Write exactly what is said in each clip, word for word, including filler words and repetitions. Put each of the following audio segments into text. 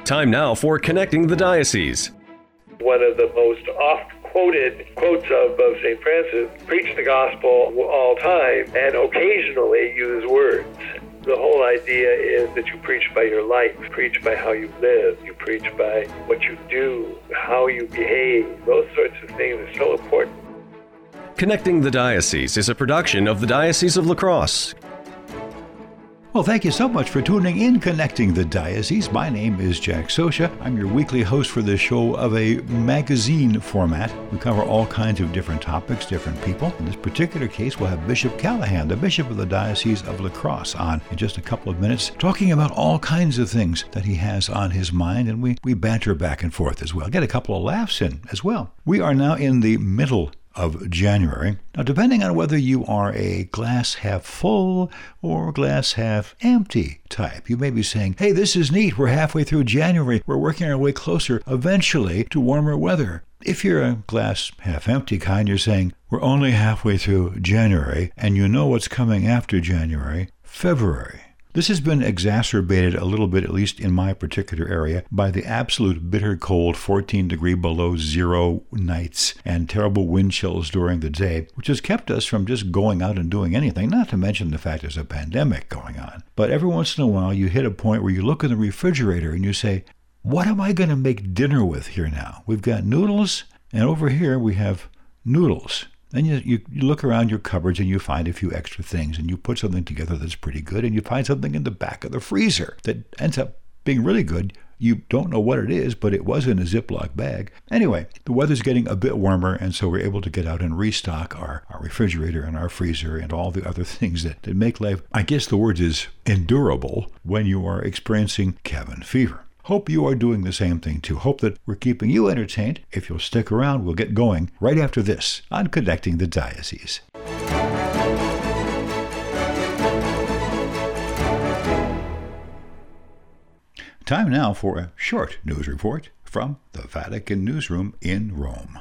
Time now for Connecting the Diocese. One of the most oft-quoted quotes of, of Saint Francis, preach the gospel all time and occasionally use words. The whole idea is that you preach by your life, you preach by how you live, you preach by what you do, how you behave. Those sorts of things are so important. Connecting the Diocese is a production of the Diocese of La Crosse. Well, thank you so much for tuning in, Connecting the Diocese. My name is Jack Sosha. I'm your weekly host for this show of a magazine format. We cover all kinds of different topics, different people. In this particular case, we'll have Bishop Callahan, the Bishop of the Diocese of La Crosse, on in just a couple of minutes, talking about all kinds of things that he has on his mind, and we, we banter back and forth as well. Get a couple of laughs in as well. We are now in the middle of January. Now, depending on whether you are a glass half full or glass half empty type, you may be saying, hey, this is neat. We're halfway through January. We're working our way closer eventually to warmer weather. If you're a glass half empty kind, you're saying, we're only halfway through January, and you know what's coming after January, February. This has been exacerbated a little bit, at least in my particular area, by the absolute bitter cold, fourteen degree below zero nights and terrible wind chills during the day, which has kept us from just going out and doing anything, not to mention the fact there's a pandemic going on. But every once in a while, you hit a point where you look in the refrigerator and you say, what am I going to make dinner with here now? We've got noodles, and over here we have noodles. Then you, you, you look around your cupboards and you find a few extra things, and you put something together that's pretty good, and you find something in the back of the freezer that ends up being really good. You don't know what it is, but it was in a Ziploc bag. Anyway, the weather's getting a bit warmer, and so we're able to get out and restock our, our refrigerator and our freezer and all the other things that, that make life, I guess the word is endurable, when you are experiencing cabin fever. Hope you are doing the same thing too. Hope that we're keeping you entertained. If you'll stick around, we'll get going right after this on Connecting the Diocese. Time now for a short news report from the Vatican newsroom in Rome.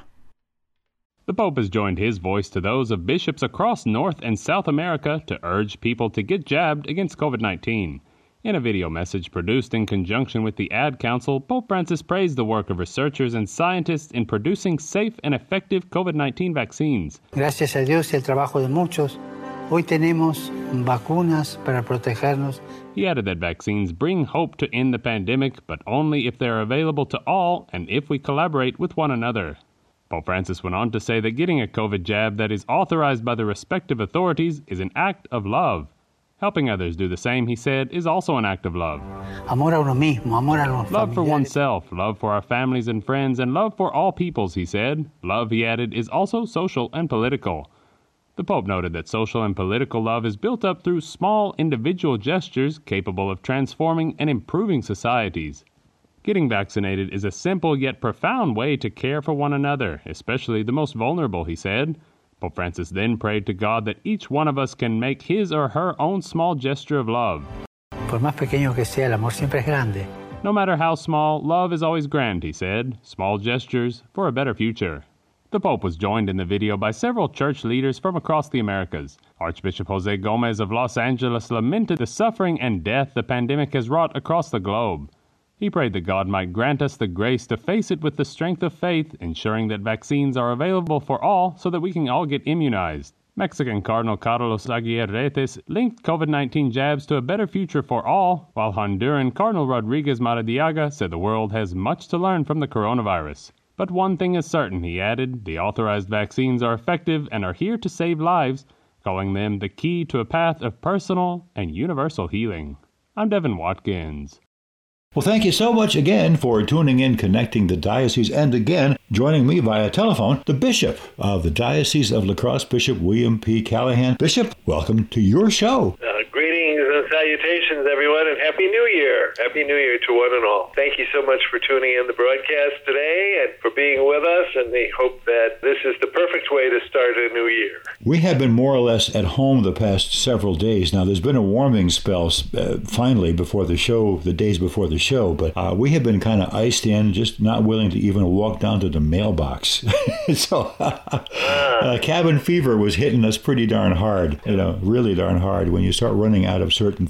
The Pope has joined his voice to those of bishops across North and South America to urge people to get jabbed against covid nineteen. In a video message produced in conjunction with the Ad Council, Pope Francis praised the work of researchers and scientists in producing safe and effective covid nineteen vaccines. Gracias a Dios y el trabajo de muchos, hoy tenemos vacunas para protegernos. He added that vaccines bring hope to end the pandemic, but only if they're available to all and if we collaborate with one another. Pope Francis went on to say that getting a COVID jab that is authorized by the respective authorities is an act of love. Helping others do the same, he said, is also an act of love. Amor a uno mismo, amor a los Love for familiares. oneself, love for our families and friends, and love for all peoples, he said. Love, he added, is also social and political. The Pope noted that social and political love is built up through small individual gestures capable of transforming and improving societies. Getting vaccinated is a simple yet profound way to care for one another, especially the most vulnerable, he said. Pope Francis then prayed to God that each one of us can make his or her own small gesture of love. Por más pequeño que sea, el amor siempre es grande. No matter how small, love is always grand, he said. Small gestures for a better future. The Pope was joined in the video by several church leaders from across the Americas. Archbishop Jose Gomez of Los Angeles lamented the suffering and death the pandemic has wrought across the globe. He prayed that God might grant us the grace to face it with the strength of faith, ensuring that vaccines are available for all so that we can all get immunized. Mexican Cardinal Carlos Aguirretes linked covid nineteen jabs to a better future for all, while Honduran Cardinal Rodriguez Maradiaga said the world has much to learn from the coronavirus. But one thing is certain, he added, the authorized vaccines are effective and are here to save lives, calling them the key to a path of personal and universal healing. I'm Devin Watkins. Well, thank you so much again for tuning in, Connecting the Diocese, and again, joining me via telephone, the Bishop of the Diocese of La Crosse, Bishop William P. Callahan. Bishop, welcome to your show. Uh, greetings and salutations, everyone, and Happy New Year. Happy New Year to one and all. Thank you so much for tuning in the broadcast today and for being with us, and we hope that this is the perfect way to start a new year. We have been more or less at home the past several days. Now, there's been a warming spell uh, finally before the show, the days before the show, but uh, we have been kind of iced in, just not willing to even walk down to the mailbox. so uh, cabin fever was hitting us pretty darn hard, you know, really darn hard when you start running out of certain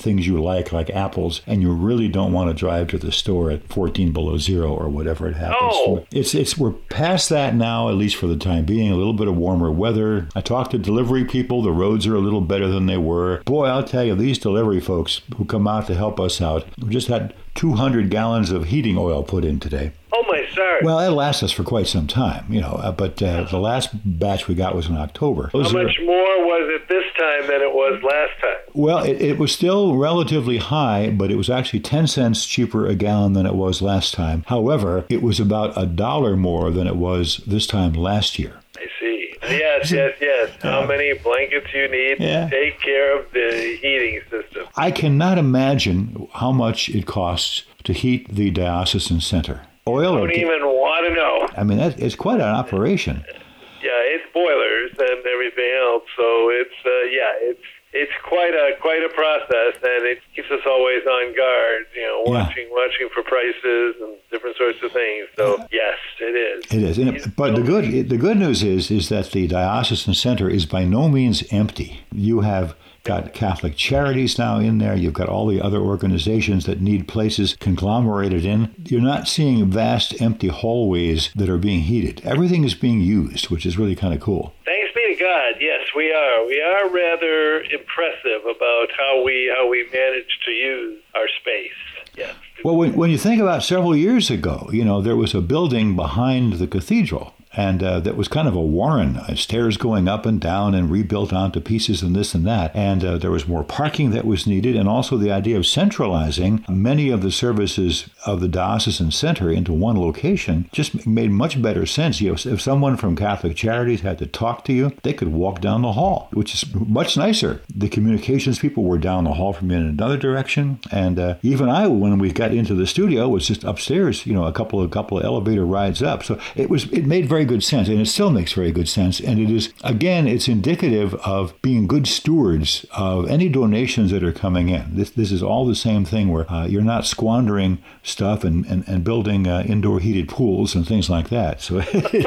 things you like, like apples, and you really don't want to drive to the store at fourteen below zero or whatever it happens. Oh. It's it's we're past that now, at least for the time being. A little bit of warmer weather. I talked to delivery people. The roads are a little better than they were. Boy, I'll tell you, these delivery folks who come out to help us out, we just had two hundred gallons of heating oil put in today. Oh, my stars. Well, it lasts us for quite some time, you know, uh, but uh, the last batch we got was in October. How Those are- much more was it this time than it was last time? Well, it, it was still relatively high, but it was actually ten cents cheaper a gallon than it was last time. However, it was about a dollar more than it was this time last year. I see. Yes, yes, yes. How many blankets you need Yeah. to take care of the heating system. I cannot imagine how much it costs to heat the diocesan center. Oil, Don't or, even want to know. I mean, that, it's quite an operation. Yeah, it's boilers and everything else, so it's uh, yeah, it's it's quite a quite a process, and it keeps us always on guard, you know, Yeah. watching watching for prices and different sorts of things. So yes, it is. It is, and it, but the good the good news is is that the diocesan center is by no means empty. You have got Catholic Charities now in there. You've got all the other organizations that need places conglomerated in. You're not seeing vast empty hallways that are being heated. Everything is being used, which is really kind of cool. Thanks be to God. Yes, we are. We are rather impressive about how we how we manage to use our space. Yes. Well, when, when you think about several years ago, you know, there was a building behind the cathedral. And uh, that was kind of a warren, uh, stairs going up and down and rebuilt onto pieces and this and that. And uh, there was more parking that was needed, and also the idea of centralizing many of the services of the diocesan center into one location just made much better sense. You know, if someone from Catholic Charities had to talk to you, they could walk down the hall, which is much nicer. The communications people were down the hall from me in another direction. And uh, even I, when we got into the studio, was just upstairs, you know, a couple of couple of elevator rides up. So it was it made very good sense, and it still makes very good sense. And it is, again, it's indicative of being good stewards of any donations that are coming in. This this is all the same thing where uh, you're not squandering stuff and, and, and building uh, indoor heated pools and things like that. So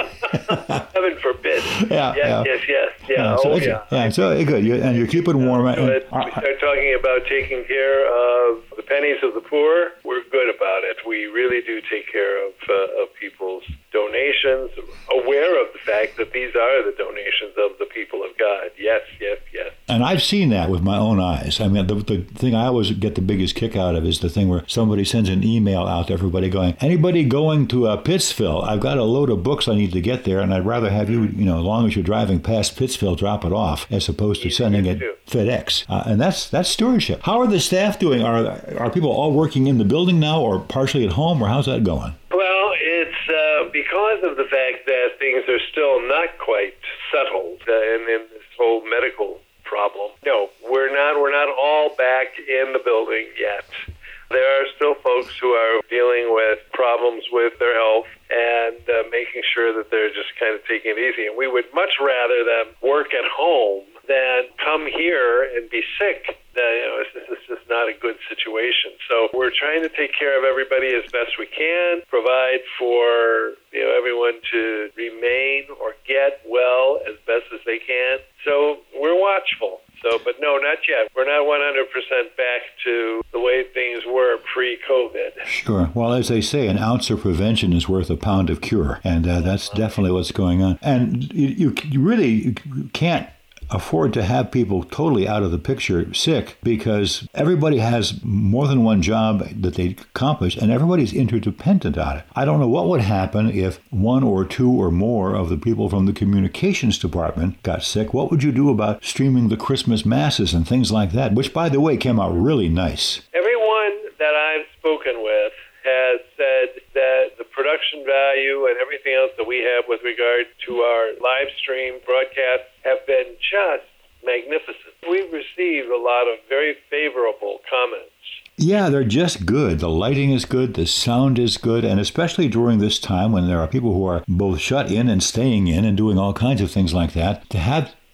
Heaven forbid. Yeah, yes, yeah. yes, yes, yeah. Yeah, so oh, it's- yeah. yeah, so good. You, and you're keeping warm. So And, it- we uh, start talking about taking care of the pennies of the poor. We're good about it. We really do take care of uh, of people's donations, aware of the fact that these are the donations of the people of God. Yes, yes, yes. And I've seen that with my own eyes. I mean, the, the thing I always get the biggest kick out of is the thing where somebody sends an email out to everybody going, anybody going to uh, Pittsville? I've got a load of books I need to get there, and I'd rather have you, you know, as long as you're driving past Pittsville, drop it off, as opposed to sending it too. FedEx. Uh, and that's that's stewardship. How are the staff doing? Are are people all working in the building now or partially at home, or how's that going? Well, it's uh, because of the fact that things are still not quite settled uh, in, in this whole medical problem. No, we're not. We're not all back in the building yet. There are still folks who are dealing with problems with their health and uh, making sure that they're just kind of taking it easy. And we would much rather them work at home than come here and be sick. Uh, you know, this is just not a good situation. So we're trying to take care of everybody as best we can, provide for you know everyone to remain or get well as best as they can. So we're watchful. So, but no, not yet. We're not one hundred percent back to the way things were pre-COVID. Sure. Well, as they say, an ounce of prevention is worth a pound of cure, and uh, that's definitely what's going on. And you, you, you really can't afford to have people totally out of the picture sick, because everybody has more than one job that they accomplish, and everybody's interdependent on it. I don't know what would happen if one or two or more of the people from the communications department got sick. What would you do about streaming the Christmas masses and things like that, which, by the way, came out really nice? Everyone that I've spoken with has said that the production value and everything else that we have with regard to our live stream broadcasts have been just magnificent. We've received a lot of very favorable comments. Yeah, they're just good. The lighting is good, the sound is good, and especially during this time when there are people who are both shut in and staying in and doing all kinds of things like that, to have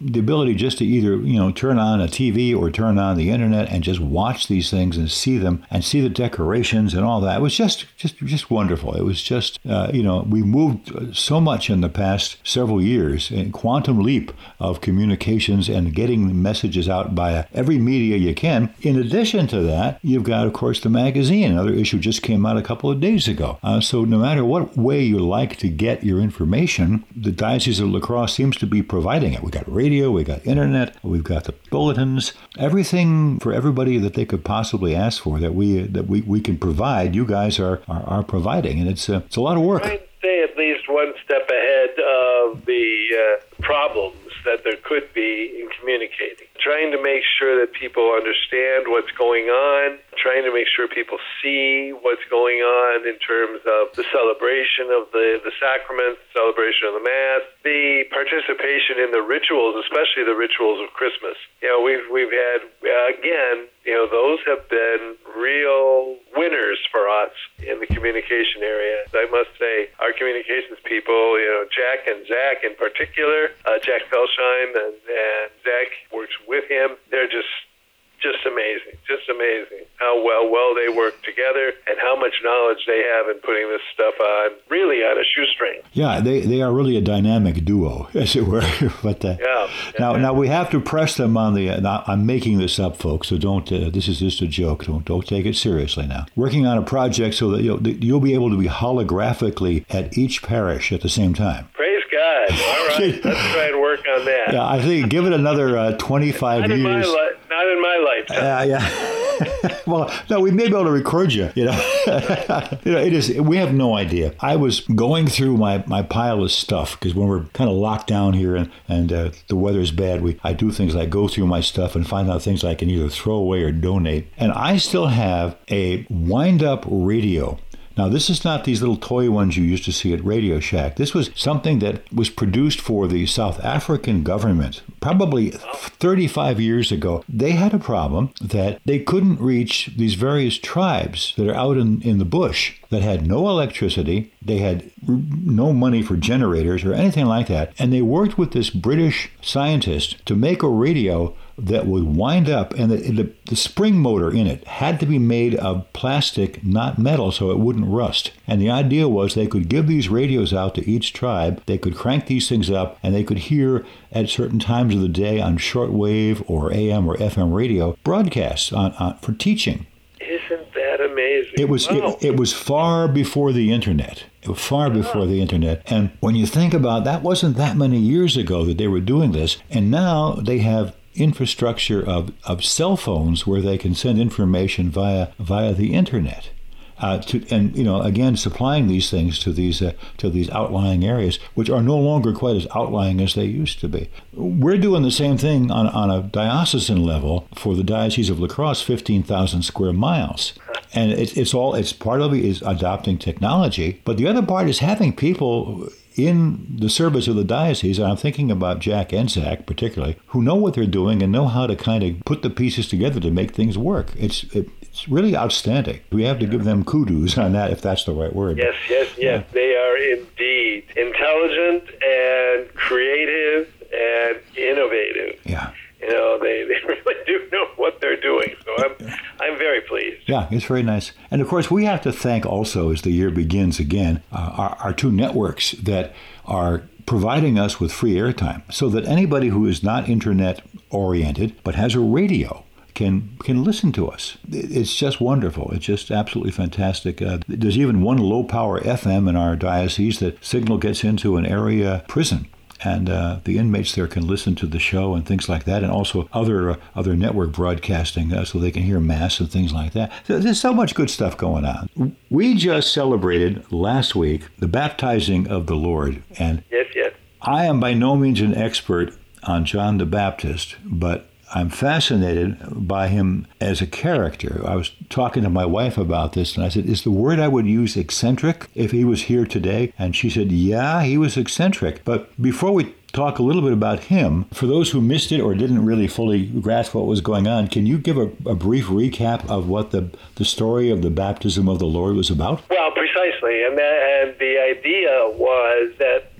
the ability just to either, you know, turn on a T V or turn on the internet and just watch these things and see them and see the decorations and all that. It was just just just wonderful. It was just, uh, you know, we moved so much in the past several years, a quantum leap of communications and getting messages out by every media you can. In addition to that, you've got, of course, the magazine. Another issue just came out a couple of days ago. Uh, so no matter what way you like to get your information, the Diocese of La Crosse seems to be providing it. We got radio, we got internet, we've got the bulletins, everything for everybody that they could possibly ask for that we that we, we can provide. You guys are are, are providing, and it's a, it's a lot of work. I'd say at least one step ahead of the uh, problems that there could be in communicating. Trying to make sure that people understand what's going on, trying to make sure people see what's going on in terms of the celebration of the, the sacraments, celebration of the Mass, the participation in the rituals, especially the rituals of Christmas. You know, we've, we've had, uh, again, you know, those have been real winners for us in the communication area. I must say, our communications people, you know, Jack and Zach in particular, uh, Jack Felsheim and, and Zach works with him. They're just just amazing, just amazing how well well they work together and how much knowledge they have in putting this stuff on, really on a shoestring. Yeah, they, they are really a dynamic duo, as it were. but uh, yeah, now yeah. now we have to press them on the. Uh, I'm making this up, folks, so don't. Uh, this is just a joke. Don't don't take it seriously now. Working on a project so that you'll, you'll be able to be holographically at each parish at the same time. Praise God! All right, let's try and work on that. Yeah, I think give it another uh, twenty-five not years. In my li- not in my lifetime. Uh, yeah. Well, no, we may be able to record you. You know, you know, it is. We have no idea. I was going through my, my pile of stuff because when we're kind of locked down here and and uh, the weather's bad, we I do things like go through my stuff and find out things I can either throw away or donate. And I still have a wind-up radio. Now, this is not these little toy ones you used to see at Radio Shack. This was something that was produced for the South African government probably thirty-five years ago. They had a problem that they couldn't reach these various tribes that are out in, in the bush that had no electricity. They had no money for generators or anything like that. And they worked with this British scientist to make a radio that would wind up, and the, the, the spring motor in it had to be made of plastic, not metal, so it wouldn't rust. And the idea was they could give these radios out to each tribe, they could crank these things up, and they could hear at certain times of the day on shortwave or A M or F M radio broadcasts on, on for teaching. Isn't that amazing? It was wow. it, it was far before the internet. It was far before the internet. And when you think about that, wasn't that many years ago that they were doing this, and now they have infrastructure of, of cell phones where they can send information via via the internet. Uh, to, and you know, again, supplying these things to these uh, to these outlying areas, which are no longer quite as outlying as they used to be. We're doing the same thing on on a diocesan level for the Diocese of La Crosse, fifteen thousand square miles, and it's it's all it's part of it is adopting technology, but the other part is having people in the service of the diocese, and I'm thinking about Jack and Zach particularly, who know what they're doing and know how to kind of put the pieces together to make things work. It's it, it's really outstanding. We have to give them kudos on that, if that's the right word. Yes, yes, yes. Yeah. They are indeed intelligent and creative and innovative. Yeah. You know, they, they really do know what they're doing. So I'm I'm very pleased. Yeah, it's very nice. And of course, we have to thank also, as the year begins again, uh, our, our two networks that are providing us with free airtime so that anybody who is not internet oriented but has a radio can can listen to us. It's just wonderful. It's just absolutely fantastic. Uh, there's even one low-power F M in our diocese that signal gets into an area prison. And uh, the inmates there can listen to the show and things like that, and also other uh, other network broadcasting uh, so they can hear Mass and things like that. So there's so much good stuff going on. We just celebrated last week the baptizing of the Lord. And yes, yes. I am by no means an expert on John the Baptist, but I'm fascinated by him as a character. I was talking to my wife about this, and I said, is the word I would use eccentric if he was here today? And she said, yeah, he was eccentric. But before we talk a little bit about him, for those who missed it or didn't really fully grasp what was going on, can you give a, a brief recap of what the, the story of the baptism of the Lord was about? Well, precisely. And, that, and the idea was that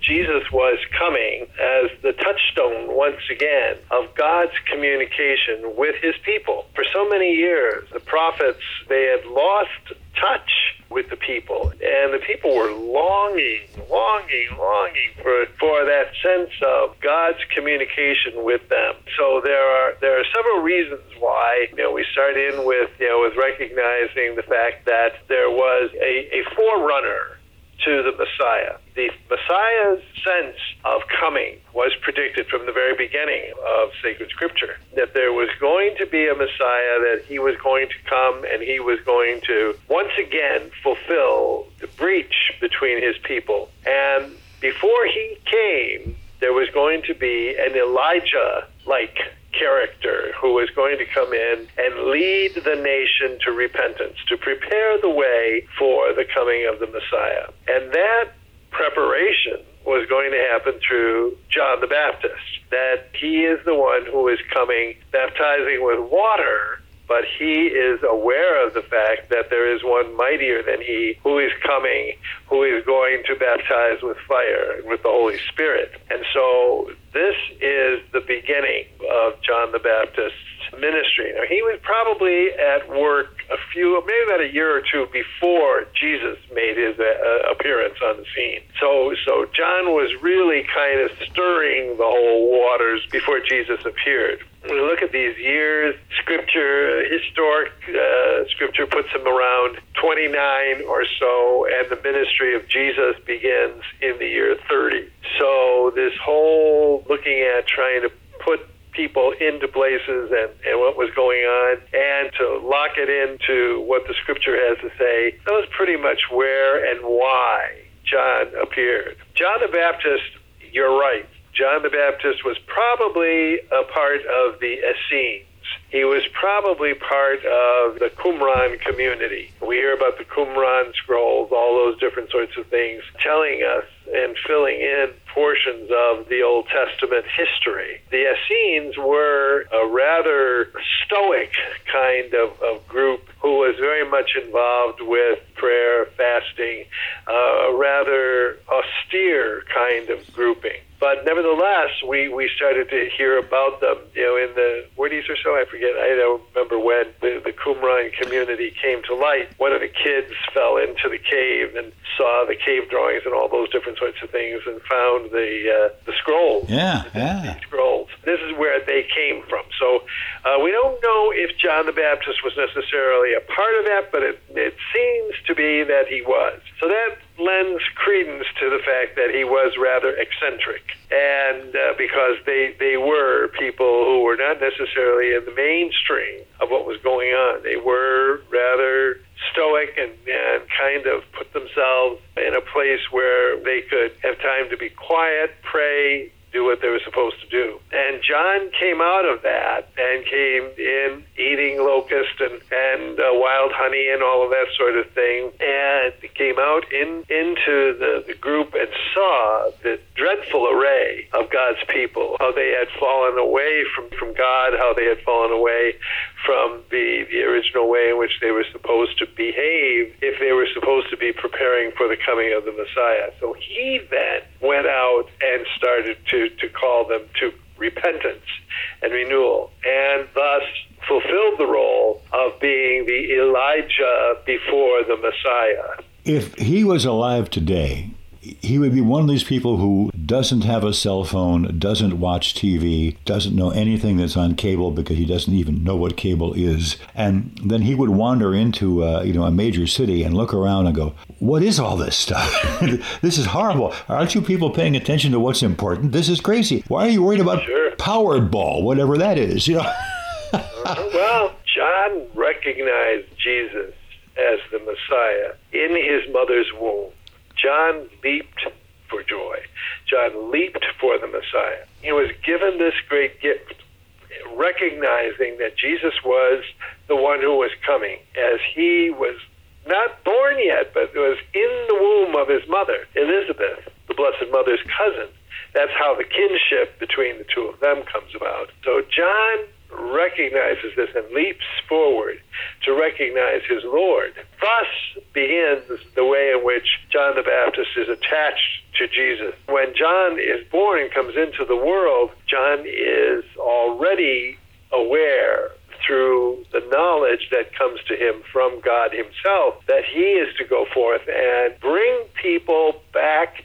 Jesus was coming as the touchstone, once again, of God's communication with his people. For so many years, the prophets, they had lost touch with the people, and the people were longing, longing, longing for for that sense of God's communication with them. So there are there are several reasons why, you know, we start in with, you know, with recognizing the fact that there was a, a forerunner to the Messiah. The Messiah's sense of coming was predicted from the very beginning of sacred scripture, that there was going to be a Messiah, that he was going to come and he was going to once again fulfill the breach between his people. And before he came, there was going to be an Elijah-like character who was going to come in and lead the nation to repentance, to prepare the way for the coming of the Messiah. And that preparation was going to happen through John the Baptist, that he is the one who is coming baptizing with water, but he is aware of the fact that there is one mightier than he who is coming, who is going to baptize with fire and with the Holy Spirit. And so this is the beginning of John the Baptist's ministry. Now, he was probably at work a few, maybe about a year or two before Jesus made his uh, appearance on the scene. So, so John was really kind of stirring the whole waters before Jesus appeared. When we look at these years, scripture, historic uh, scripture puts him around twenty-nine or so, and the ministry of Jesus begins in the year thirty. So this whole looking at trying to put people into places and, and what was going on, and to lock it into what the scripture has to say, that was pretty much where and why John appeared. John the Baptist, you're right, John the Baptist was probably a part of the Essenes. He was probably part of the Qumran community. We hear about the Qumran scrolls, all those different sorts of things, telling us and filling in portions of the Old Testament history. The Essenes were a rather stoic kind of, of group who was very much involved with prayer, fasting, uh, a rather austere kind of grouping. But nevertheless, we, we started to hear about them, you know, in the forties or so, I forget, I don't remember when the, the Qumran community came to light. One of the kids fell into the cave and saw the cave drawings and all those different sorts of things and found the uh, the scrolls. Yeah, the, yeah. the scrolls. This is where they came from. So uh, we don't know if John the Baptist was necessarily a part of that, but it, it seems to be that he was. So that lends credence to the fact that he was rather eccentric, and uh, because they they were people who were not necessarily in the mainstream of what was going on. They were rather stoic and, and kind of put themselves in a place where they could have time to be quiet, pray, do what they were supposed to do. And John came out of that and came in eating locust and, and uh, wild honey and all of that sort of thing, and came out in into the, the group and saw the dreadful array of God's people, how they had fallen away from, from God, how they had fallen away from the, the original way in which they were supposed to behave if they were supposed to be preparing for the coming of the Messiah. So he then went out and started to, to call them to repentance and renewal, and thus fulfilled the role of being the Elijah before the Messiah. If he was alive today, he would be one of these people who doesn't have a cell phone, doesn't watch T V, doesn't know anything that's on cable because he doesn't even know what cable is. And then he would wander into uh, you know, a major city and look around and go, what is all this stuff? This is horrible. Aren't you people paying attention to what's important? This is crazy. Why are you worried about sure. Powerball, whatever that is? You know. uh, well, John recognized Jesus as the Messiah in his mother's womb. John leaped for joy. John leaped for the Messiah. He was given this great gift, recognizing that Jesus was the one who was coming, as he was not born yet, but was in the womb of his mother, Elizabeth, the Blessed Mother's cousin. That's how the kinship between the two of them comes about. So John recognizes this and leaps forward to recognize his Lord. Thus, begins the way in which John the Baptist is attached to Jesus. When John is born and comes into the world, John is already aware through the knowledge that comes to him from God himself that he is to go forth and bring people back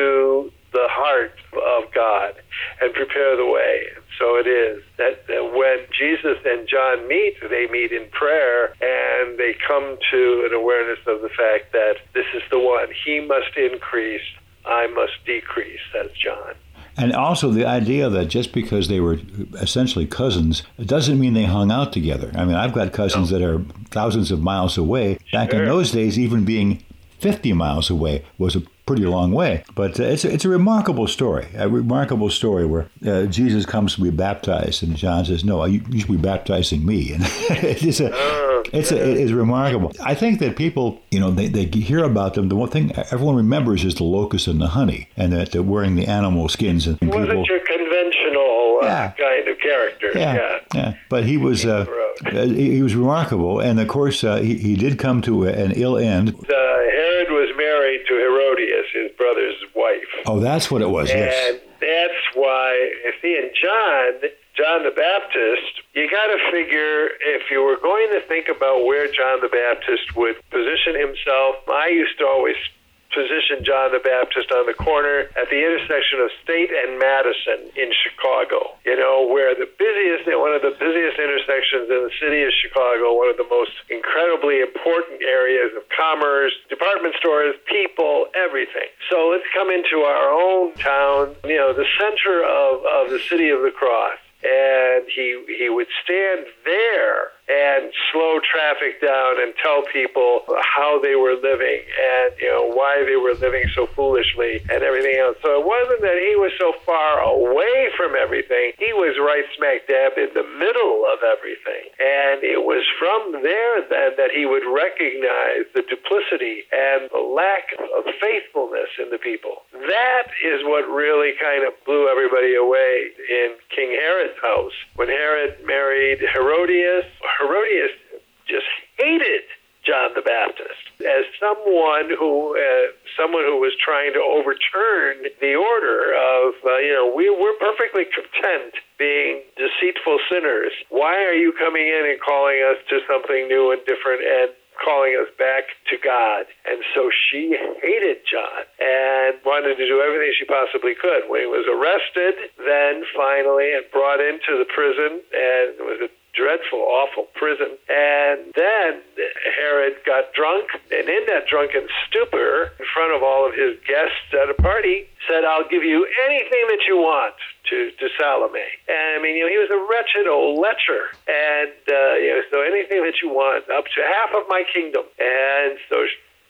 to the heart of God and prepare the way. So it is that, that when Jesus and John meet, they meet in prayer, and they come to an awareness of the fact that this is the one. He must increase, I must decrease, says John. And also the idea that just because they were essentially cousins, it doesn't mean they hung out together. I mean, I've got cousins no. that are thousands of miles away. Back sure. in those days, even being fifty miles away was a pretty long way. But uh, it's, a, it's a remarkable story, a remarkable story where uh, Jesus comes to be baptized, and John says, no, you, you should be baptizing me. And it's a... It's a, it is remarkable. I think that people, you know, they, they hear about them. The one thing everyone remembers is the locust and the honey, and that they're wearing the animal skins. And people, wasn't your conventional uh, yeah. kind of character. Yeah, yeah. yeah. But he was uh, he, he was remarkable, and of course uh, he, he did come to an ill end. Uh, Herod was married to Herodias, his brother's wife. Oh, that's what it was. And yes. that's why, you see, in John. John the Baptist, you got to figure if you were going to think about where John the Baptist would position himself. I used to always position John the Baptist on the corner at the intersection of State and Madison in Chicago. You know, where the busiest, one of the busiest intersections in the city of Chicago, one of the most incredibly important areas of commerce, department stores, people, everything. So let's come into our own town, you know, the center of, of the city of the cross. And he he would stand there and slow traffic down and tell people how they were living and, you know, why they were living so foolishly and everything else. So it wasn't that he was so far away from everything. He was right smack dab in the middle of everything. And it was from there then that he would recognize the duplicity and the lack of faithfulness in the people. That is what really kind of blew everybody away in King Herod's house. When Herod married Herodias, Herodias just hated John the Baptist as someone who, uh, someone who was trying to overturn the order of, uh, you know, we we're perfectly content being deceitful sinners. Why are you coming in and calling us to something new and different and calling us back to God? And so she hated John and wanted to do everything she possibly could. When he was arrested, then finally, and brought into the prison, and it was a dreadful, awful prison. And then Herod got drunk, and in that drunken stupor, in front of all of his guests at a party, said, I'll give you anything that you want to, to Salome. And I mean, you know, he was a wretched old lecher. And, uh, you know, so anything that you want, up to half of my kingdom. And so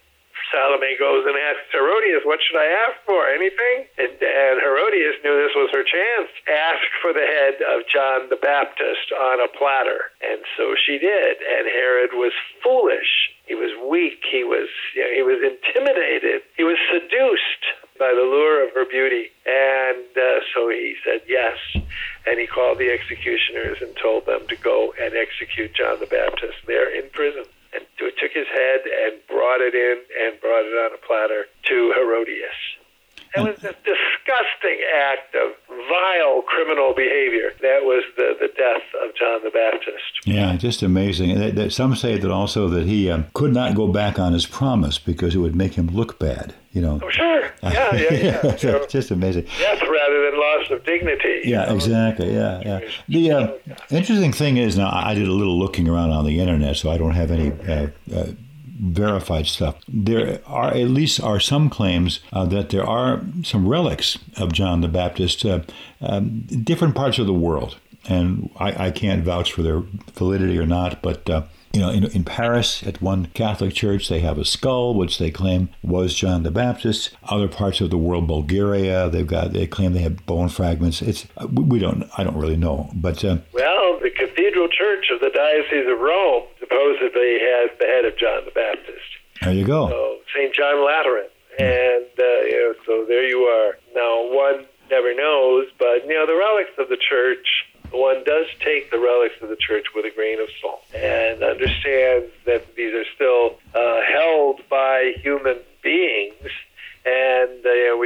Salome goes and asks Herodias, what should I ask for? Anything? And, and Herodias knew this was her chance. Ask for the head of John the Baptist on a platter. And so she did. And Herod was foolish. He was weak. He was, you know, he was intimidated. He was seduced by the lure of her beauty. And uh, so he said yes. And he called the executioners and told them to go and execute John the Baptist there in prison. And took his head and brought it in and brought it on a platter to Herodias. It was a disgusting act of vile criminal behavior. That was the, the death of John the Baptist. Yeah, just amazing. And that, some say that also that he um, could not go back on his promise because it would make him look bad. You know. Oh, sure. Yeah, yeah, yeah. yeah so, just amazing. Death rather than loss of dignity. Yeah, know? exactly. Yeah, yeah. The uh, interesting thing is, now I did a little looking around on the internet, so I don't have any uh, uh, verified stuff. There are at least are some claims uh, that there are some relics of John the Baptist, uh, um, different parts of the world, and I, I can't vouch for their validity or not, but. Uh, You know, in, in Paris, at one Catholic church, they have a skull, which they claim was John the Baptist. Other parts of the world, Bulgaria, they've got, they claim they have bone fragments. It's we don't, I don't really know, but uh, well, the Cathedral Church of the Diocese of Rome supposedly has the head of John the Baptist. There you go. So Saint John Lateran, and uh, you know, so there you are. Now, one never knows, but you know, the relics of the church. One does take the relics of the church with a grain of salt and understands that these are still uh, held by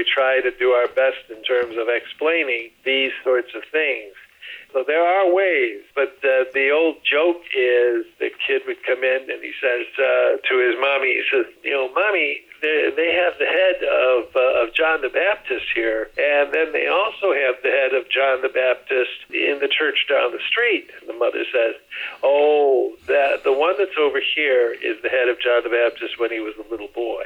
we try to do our best in terms of explaining these sorts of things. So there are ways, but uh, the old joke is the kid would come in and he says uh, to his mommy, he says, you know, Mommy, they, they have the head of uh, of John the Baptist here, and then they also have the head of John the Baptist in the church down the street. And the mother says, oh, that the one that's over here is the head of John the Baptist when he was a little boy.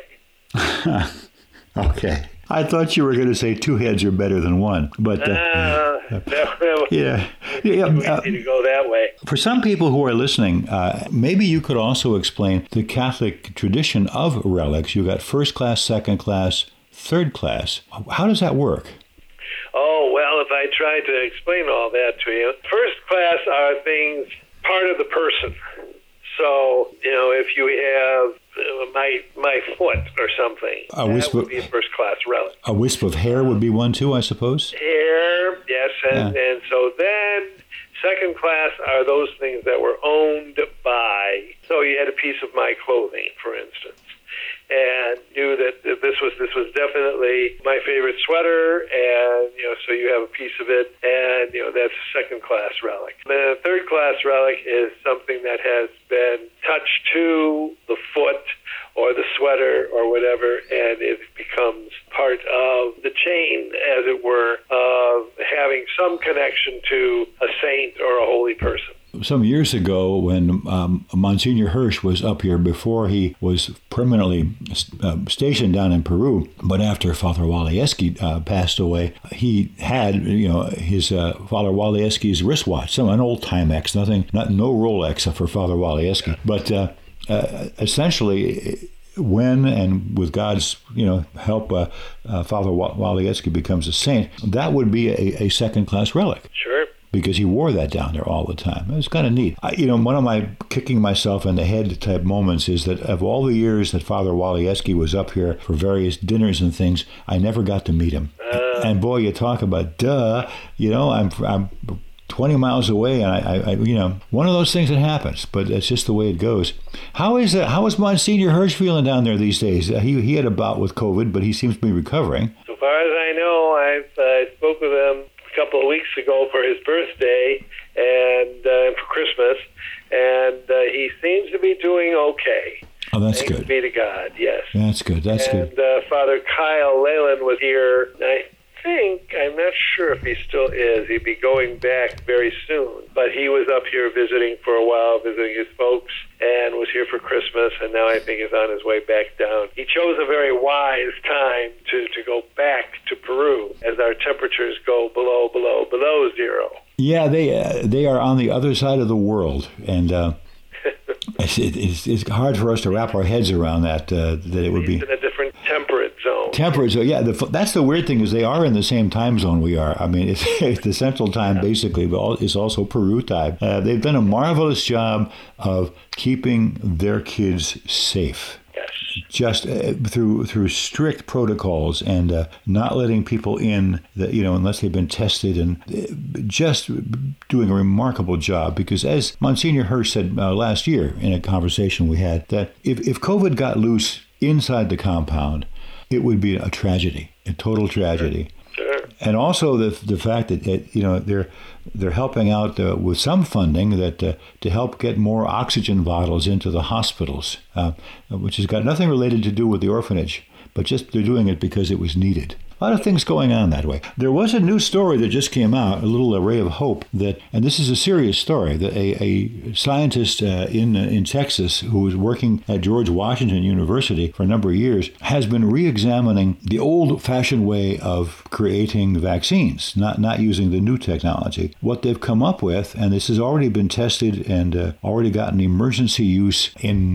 Okay. I thought you were going to say two heads are better than one, but uh, uh, no, yeah, yeah, yeah uh, to go that way. For some people who are listening, uh, maybe you could also explain the Catholic tradition of relics. You got first class, second class, third class. How does that work? Oh, well, if I try to explain all that to you, first class are things part of the person. So, you know, if you have uh, my my foot or something, a wisp that would of, be a first-class relic. A wisp of hair would be one, too, I suppose? Hair, yes, and, yeah. and so then second class are those things that were owned by. So you had a piece of my clothing, for instance, and knew that this was this was definitely my favorite sweater, and you know, so you have a piece of it, and you know that's a second class relic. And then a third class relic is something that has been touched to the foot or the sweater or whatever, and it becomes part of the chain, as it were, of having some connection to a saint or a holy person. Some years ago, when um, Monsignor Hirsch was up here before he was permanently uh, stationed down in Peru, but after Father Walieski uh, passed away, he had, you know, his uh, Father Walieski's wristwatch, some an old Timex, nothing, not no Rolex for Father Walieski, but uh, uh, essentially, when and with God's, you know, help, uh, uh, Father Walieski becomes a saint, that would be a, a second-class relic. Sure. Because he wore that down there all the time. It was kind of neat. I, you know, one of my kicking myself in the head type moments is that of all the years that Father Walieski was up here for various dinners and things, I never got to meet him. Uh, and boy, you talk about duh. You know, I'm I'm twenty miles away, and I, I, I, you know, one of those things that happens. But it's just the way it goes. How is uh, how is Monsignor Hirsch feeling down there these days? Uh, he he had a bout with COVID, but he seems to be recovering. So far as I know, I've uh, spoke with him couple of weeks ago for his birthday and uh, for Christmas, and uh, he seems to be doing okay. Oh, that's Thanks good. be to God, yes. That's good, that's and, good. And uh, Father Kyle Leyland was here, I think, I'm not sure if he still is, he'd be going back very soon, but he was up here visiting for a while, visiting his folks, and was here for Christmas, and now I think is on his way back down. He chose a very wise time to, to go back to Peru as our temperatures go below, below, below zero. Yeah, they uh, they are on the other side of the world, and uh, it's, it's it's hard for us to wrap our heads around that. Uh, that it would He's be in a different temperate zone. Temperate zone, yeah. The, that's the weird thing is they are in the same time zone we are. I mean, it's, it's the Central Time basically, but it's also Peru time. Uh, they've done a marvelous job of keeping their kids safe. Just uh, through through strict protocols and uh, not letting people in, that, you know, unless they've been tested, and uh, just doing a remarkable job. Because as Monsignor Hirsch said uh, last year in a conversation we had, that if, if COVID got loose inside the compound, it would be a tragedy, a total tragedy. Sure. And also the the fact that it, you know they're they're helping out uh, with some funding that uh, to help get more oxygen bottles into the hospitals, uh, which has got nothing related to do with the orphanage, but just they're doing it because it was needed. A lot of things going on that way. There was a new story that just came out, a little ray of hope, that, and this is a serious story, that a, a scientist uh, in uh, in Texas who was working at George Washington University for a number of years has been re-examining the old-fashioned way of creating vaccines, not, not using the new technology. What they've come up with, and this has already been tested and uh, already gotten emergency use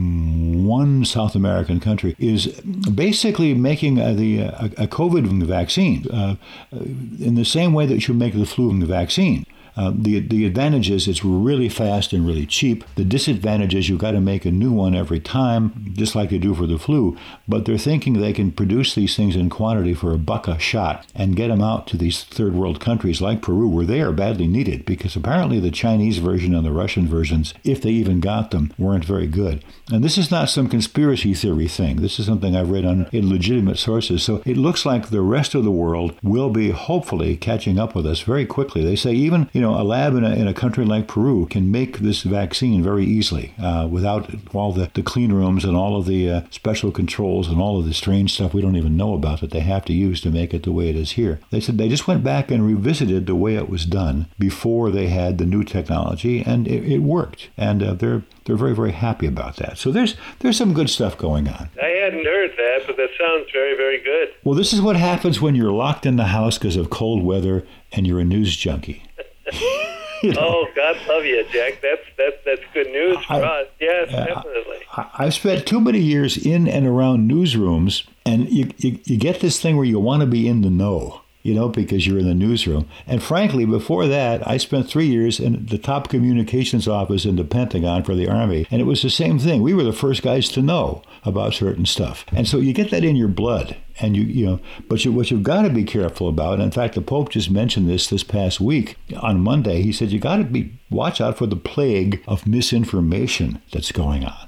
in one South American country, is basically making uh, the uh, a COVID vaccine uh, in the same way that you make the flu vaccine. Uh, the the advantage is it's really fast and really cheap. The disadvantage is you've got to make a new one every time, just like they do for the flu. But they're thinking they can produce these things in quantity for a buck a shot and get them out to these third world countries like Peru, where they are badly needed, because apparently the Chinese version and the Russian versions, if they even got them, weren't very good. And this is not some conspiracy theory thing. This is something I've read on in legitimate sources. So it looks like the rest of the world will be hopefully catching up with us very quickly. They say even, you know, a lab in a, in a country like Peru can make this vaccine very easily uh, without all the, the clean rooms and all of the uh, special controls and all of the strange stuff we don't even know about that they have to use to make it the way it is here. They said they just went back and revisited the way it was done before they had the new technology, and it, it worked. And uh, they're they're very, very happy about that. So there's there's some good stuff going on. I hadn't heard that, but that sounds very, very good. Well, this is what happens when you're locked in the house because of cold weather and you're a news junkie. You know? Oh, God love you, Jack. That's that's that's good news for I, us. Yes, uh, definitely. I, I've spent too many years in and around newsrooms, and you, you, you get this thing where you want to be in the know, you know, because you're in the newsroom. And frankly, before that, I spent three years in the top communications office in the Pentagon for the Army, and it was the same thing. We were the first guys to know about certain stuff. And so you get that in your blood. And you, you know, but you, what you've got to be careful about, and in fact, the Pope just mentioned this this past week on Monday. He said you got to be watch out for the plague of misinformation that's going on.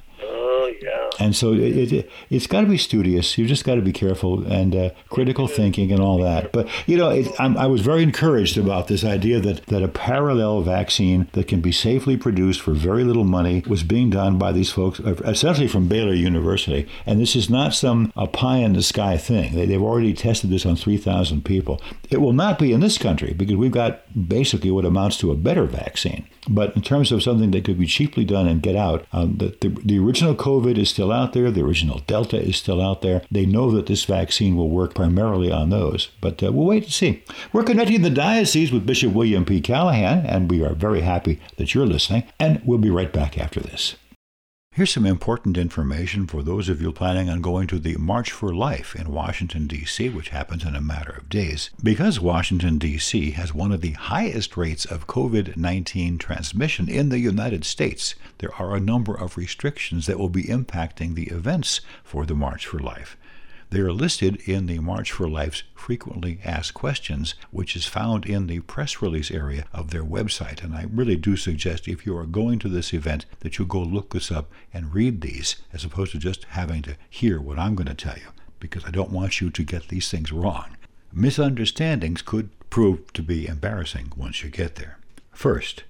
And so it, it, it's got to be studious. You just got to be careful and uh, critical thinking and all that. But, you know, it, I'm, I was very encouraged about this idea that, that a parallel vaccine that can be safely produced for very little money was being done by these folks, essentially from Baylor University. And this is not some a pie-in-the-sky thing. They, they've already tested this on three thousand people. It will not be in this country because we've got basically what amounts to a better vaccine. But in terms of something that could be cheaply done and get out, um, the, the, the original COVID is still out there. The original Delta is still out there. They know that this vaccine will work primarily on those. But uh, we'll wait to see. We're connecting the diocese with Bishop William P. Callahan, and we are very happy that you're listening. And we'll be right back after this. Here's some important information for those of you planning on going to the March for Life in Washington, D C, which happens in a matter of days. Because Washington, D C has one of the highest rates of COVID nineteen transmission in the United States, there are a number of restrictions that will be impacting the events for the March for Life. They are listed in the March for Life's Frequently Asked Questions, which is found in the press release area of their website. And I really do suggest if you are going to this event that you go look this up and read these, as opposed to just having to hear what I'm going to tell you, because I don't want you to get these things wrong. Misunderstandings could prove to be embarrassing once you get there. First,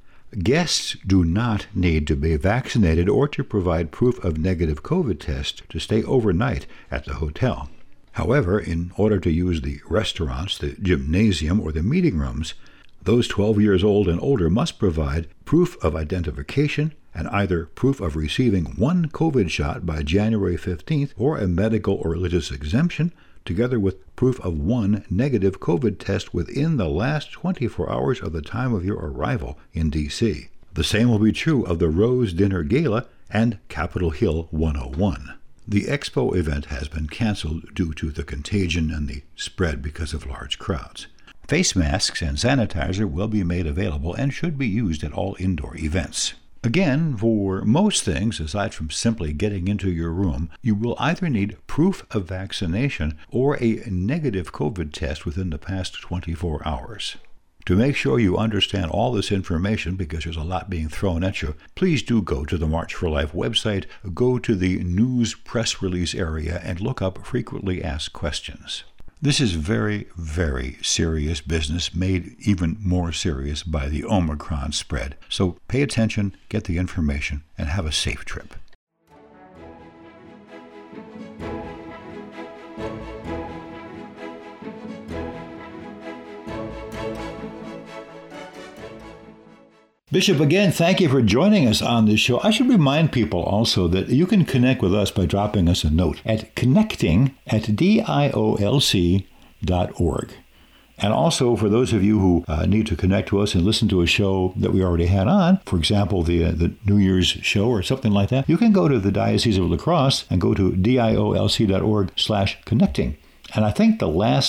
guests do not need to be vaccinated or to provide proof of negative COVID test to stay overnight at the hotel. However, in order to use the restaurants, the gymnasium, or the meeting rooms, those twelve years old and older must provide proof of identification and either proof of receiving one COVID shot by January fifteenth or a medical or religious exemption, together with proof of one negative COVID test within the last twenty-four hours of the time of your arrival in D C. The same will be true of the Rose Dinner Gala and Capitol Hill one oh one. The Expo event has been canceled due to the contagion and the spread because of large crowds. Face masks and sanitizer will be made available and should be used at all indoor events. Again, for most things, aside from simply getting into your room, you will either need proof of vaccination or a negative COVID test within the past twenty-four hours. To make sure you understand all this information, because there's a lot being thrown at you, please do go to the March for Life website, go to the news press release area, and look up Frequently Asked Questions. This is very, very serious business, made even more serious by the Omicron spread. So pay attention, get the information, and have a safe trip. Bishop, again, thank you for joining us on this show. I should remind people also that you can connect with us by dropping us a note at connecting at D I O L C dot org. And also, for those of you who uh, need to connect to us and listen to a show that we already had on, for example, the uh, the New Year's show or something like that, you can go to the Diocese of La Crosse and go to D I O L C dot org slash connecting. And I think the last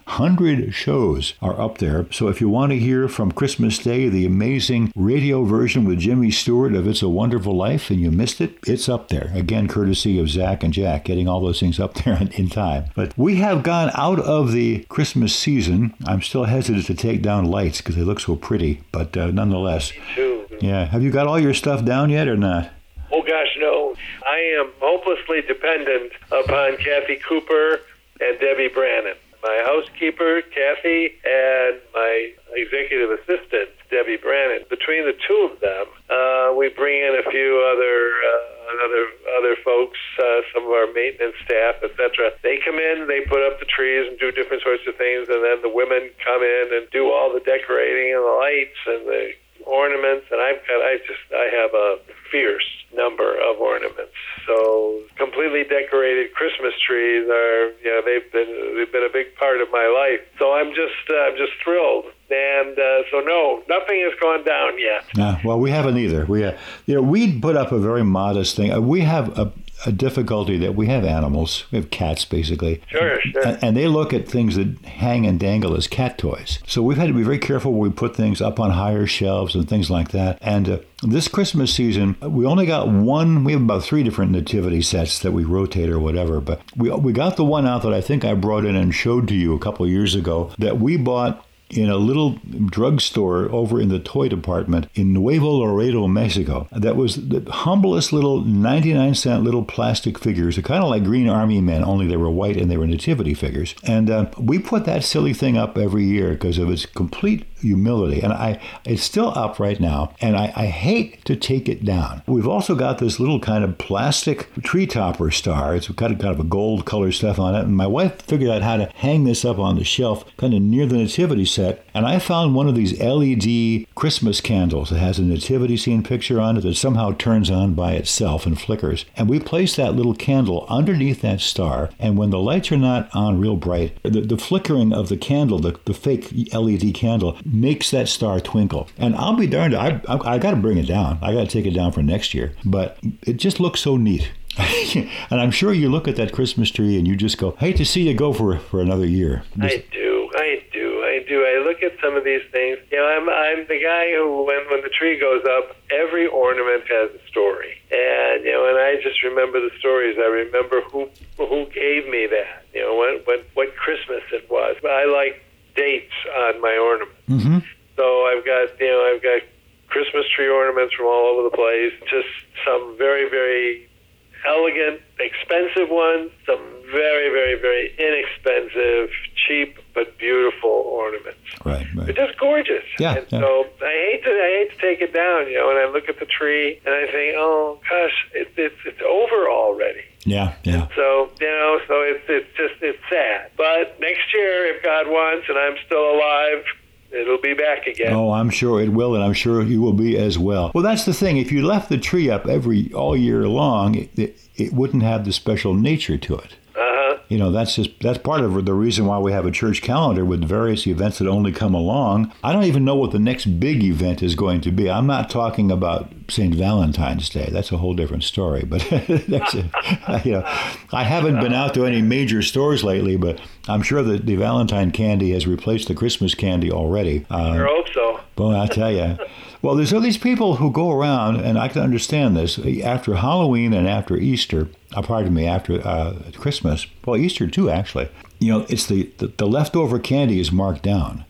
hundred shows are up there. So if you want to hear from Christmas Day the amazing radio version with Jimmy Stewart of It's a Wonderful Life and you missed it, it's up there. Again, courtesy of Zach and Jack, getting all those things up there in time. But we have gone out of the Christmas season. I'm still hesitant to take down lights because they look so pretty, but uh, nonetheless. Me too. Yeah. Have you got all your stuff down yet or not? Oh, gosh, no. I am hopelessly dependent upon Kathy Cooper and Debbie Brannon. My housekeeper, Kathy, and my executive assistant, Debbie Brannon. Between the two of them, uh, we bring in a few other uh, other other folks, uh, some of our maintenance staff, et cetera. They come in, they put up the trees and do different sorts of things, and then the women come in and do all the decorating and the lights and the ornaments. And I've got, I just, I have a fierce number of ornaments. So completely decorated Christmas trees are, you know, they've been they've been a big part of my life. So I'm just uh, I'm just thrilled. And uh, so no, nothing has gone down yet. Uh, well, we haven't either. We, uh, you know, we put up a very modest thing. Uh, we have a, a difficulty that we have animals. We have cats, basically. Sure, sure. And, and they look at things that hang and dangle as cat toys. So we've had to be very careful when we put things up on higher shelves and things like that. And uh, this Christmas season, we only got one. We have about three different nativity sets that we rotate or whatever. But we we got the one out that I think I brought in and showed to you a couple of years ago that we bought in a little drugstore over in the toy department in Nuevo Laredo, Mexico. That was the humblest little ninety-nine cent little plastic figures. They're kind of like Green Army men, only they were white and they were nativity figures. And uh, we put that silly thing up every year because of its complete humility. And I, it's still up right now, and I, I hate to take it down. We've also got this little kind of plastic tree topper star. It's got kind of a gold color stuff on it. And my wife figured out how to hang this up on the shelf kind of near the nativity set. And I found one of these L E D Christmas candles that has a nativity scene picture on it that somehow turns on by itself and flickers. And we placed that little candle underneath that star. And when the lights are not on real bright, the, the flickering of the candle, the, the fake L E D candle, makes that star twinkle. And I'll be darned, I, I, I got to bring it down. I got to take it down for next year. But it just looks so neat. And I'm sure you look at that Christmas tree and you just go, hate to see you go for, for another year. Just, I do. I do. I do. I look at some of these things. You know, I'm I'm the guy who, when when the tree goes up, every ornament has a story. And you know, and I just remember the stories. I remember who who gave me that. You know, when, when what Christmas it was. I like dates on my ornaments. Mm-hmm. So I've got you know I've got Christmas tree ornaments from all over the place. Just some very very elegant, expensive ones. Some very very very inexpensive, cheap but beautiful ornaments. Right, right. They're just gorgeous. Yeah, and yeah. so I hate to I hate to take it down, you know, and I look at the tree and I think, oh gosh, it, it's it's over already. Yeah, yeah. So, you know, so it's it's just it's sad. But next year, if God wants and I'm still alive, it'll be back again. Oh, I'm sure it will, and I'm sure you will be as well. Well, that's the thing. If you left the tree up every all year long, it, it, it wouldn't have the special nature to it. Uh-huh. You know, that's just that's part of the reason why we have a church calendar with various events that only come along. I don't even know what the next big event is going to be. I'm not talking about Saint Valentine's Day. That's a whole different story. But that's a, you know, I haven't been out to any major stores lately, but I'm sure that the Valentine candy has replaced the Christmas candy already. I uh, hope so. Well, I tell you. Well, there's all these people who go around, and I can understand this, after Halloween and after Easter, uh, pardon me, after uh, Christmas, well, Easter too, actually. You know, it's the, the, the leftover candy is marked down.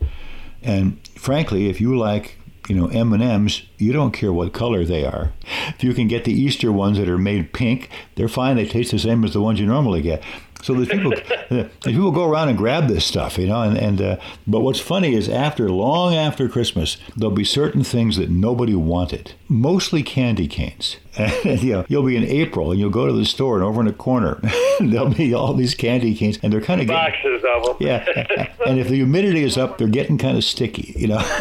And frankly, if you like, you know, M and M's, you don't care what color they are. If you can get the Easter ones that are made pink, they're fine. They taste the same as the ones you normally get. So there's people, people go around and grab this stuff, you know, and, and uh, but what's funny is after, long after Christmas, there'll be certain things that nobody wanted, mostly candy canes. And, you know, you'll be in April and you'll go to the store and over in a corner, there'll be all these candy canes and they're kind of boxes getting, of them. Yeah. And if the humidity is up, they're getting kind of sticky, you know.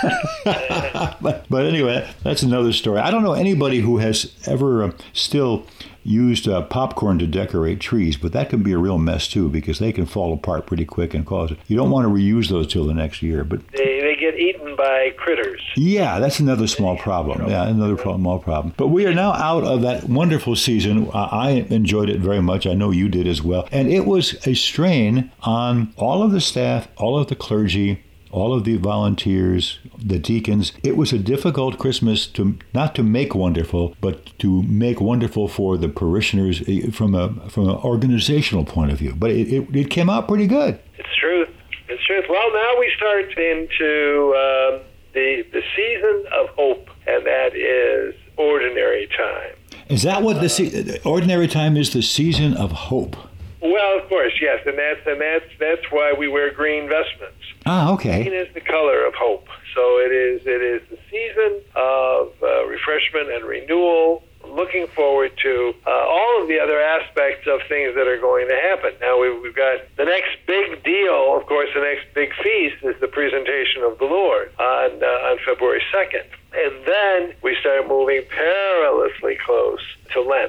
but, but anyway, that's another story. I don't know anybody who has ever uh, still used uh, popcorn to decorate trees, but that can be a real mess too because they can fall apart pretty quick and cause it. You don't want to reuse those till the next year. But they, they get eaten by critters. Yeah, that's another small problem. Yeah, another small problem. But we are now out of that wonderful season. I enjoyed it very much. I know you did as well. And it was a strain on all of the staff, all of the clergy, all of the volunteers, the deacons. It was a difficult Christmas to not to make wonderful, but to make wonderful for the parishioners from a from an organizational point of view. But it, it, it came out pretty good. It's true. It's true. Well, now we start into uh, the the season of hope, and that is ordinary time. Is that what the se- ordinary time is? The season of hope. Well, of course, yes, and that's and that's that's why we wear green vestments. Ah, okay. Green is the color of hope, so it is it is the season of uh, refreshment and renewal. Looking forward to uh, all of the other aspects of things that are going to happen. Now we've, we've got the next big deal, of course. The next big feast is the presentation of the Lord on uh, on February second, and then we start moving perilously close to Lent.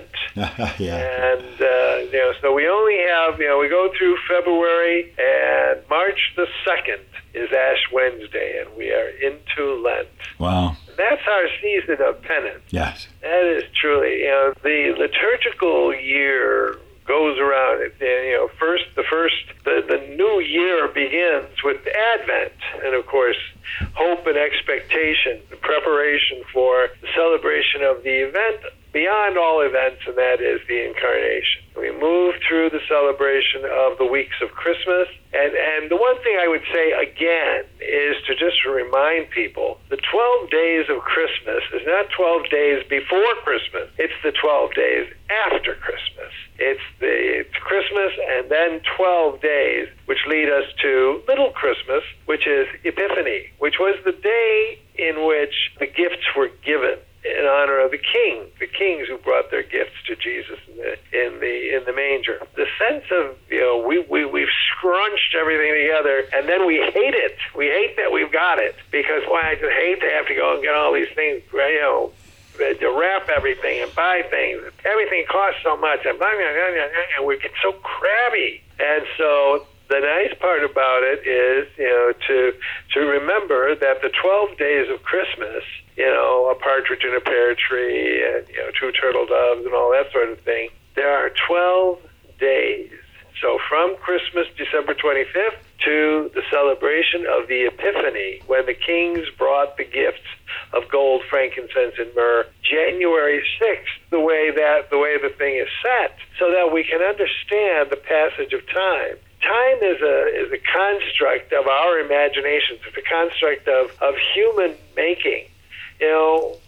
Yeah. And uh, you know, so we only have you know we go through February, and March the second is Ash Wednesday, and we are into Lent. Wow. That's our season of penance. Yes. That is truly, you know, the liturgical year goes around. You know, first the first the, the new year begins with Advent, and of course, hope and expectation, the preparation for the celebration of the event beyond all events, and that is the Incarnation. We move through the celebration of the weeks of Christmas, and, and the one thing I would say again is to just remind people, the twelve days of Christmas is not twelve days before Christmas, it's the twelve days after Christmas. It's the it's Christmas and then twelve days, which lead us to Little Christmas, which is Epiphany, which was the day in which the gifts were given in honor of the king, the kings who brought their gifts to Jesus in the in the, in the manger. The sense of, you know, we, we, we've scrunched everything together, and then we hate it. We hate that we've got it, because, why, I just hate to have to go and get all these things, you know, to wrap everything and buy things. Everything costs so much, and, blah, blah, blah, blah, and we get so crabby. And so the nice part about it is, you know, to to remember that the twelve days of Christmas, you know, a partridge in a pear tree and, you know, two turtle doves and all that sort of thing, there are twelve days. So from Christmas, December twenty-fifth, to the celebration of the Epiphany, when the kings brought the gifts of gold, frankincense, and myrrh, January sixth, the way that the way the thing is set, so that we can understand the passage of time. Time is a is a construct of our imaginations. It's a construct of, of human making. You know,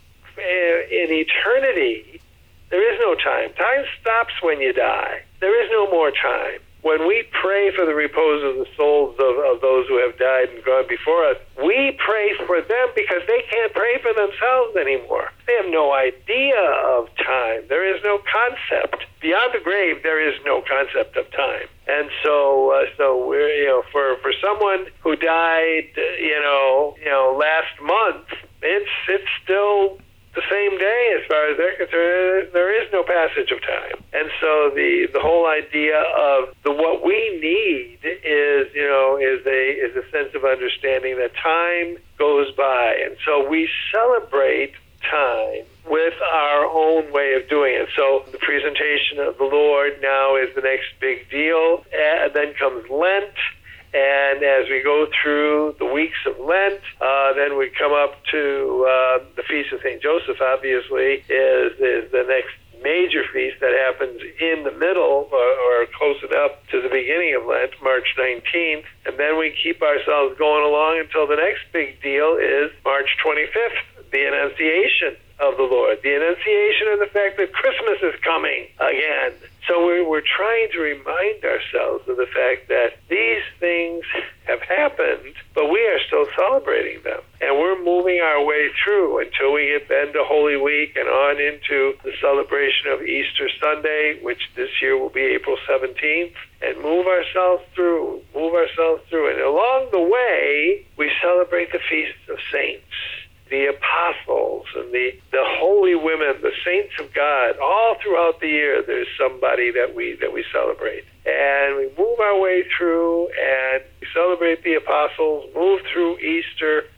in eternity, there is no time. Time stops when you die. There is no more time. When we pray for the repose of the souls of, of those who have died and gone before us, we pray for them because they can't pray for themselves anymore. They have no idea of time. There is no concept. Beyond the grave, there is no concept of time. And so, uh, so we're, you know, for, for someone who died, you know, you know, last month, it's it's still the same day as far as they're concerned. There is no passage of time. And so the the whole idea of the what we need is, you know, is a is a sense of understanding that time goes by. And so we celebrate time with our own way of doing it. So the presentation of the Lord now is the next big deal. And then comes Lent. And as we go through the weeks of Lent, uh, then we come up to uh, the Feast of Saint Joseph, obviously, is, is the next major feast that happens in the middle or, or close enough to the beginning of Lent, March nineteenth. And then we keep ourselves going along until the next big deal is March twenty-fifth, the Annunciation of the Lord, the Annunciation of the fact that Christmas is coming again. So we're, we're trying to remind ourselves of the fact that these things have happened, but we are still celebrating them. And we're moving our way through until we get then to Holy Week and on into the celebration of Easter Sunday, which this year will be April seventeenth, and move ourselves through, move ourselves through. And along the way, we celebrate the feasts of saints, the apostles, and the, the holy women, the saints of God. All throughout the year, there's somebody that we that we celebrate. And we move our way through, and we celebrate the apostles, move through Easter,